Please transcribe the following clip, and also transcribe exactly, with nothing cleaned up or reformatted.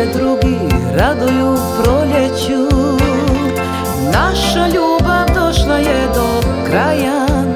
se drugi raduju proljeću. Naša ljubav došla je do kraja.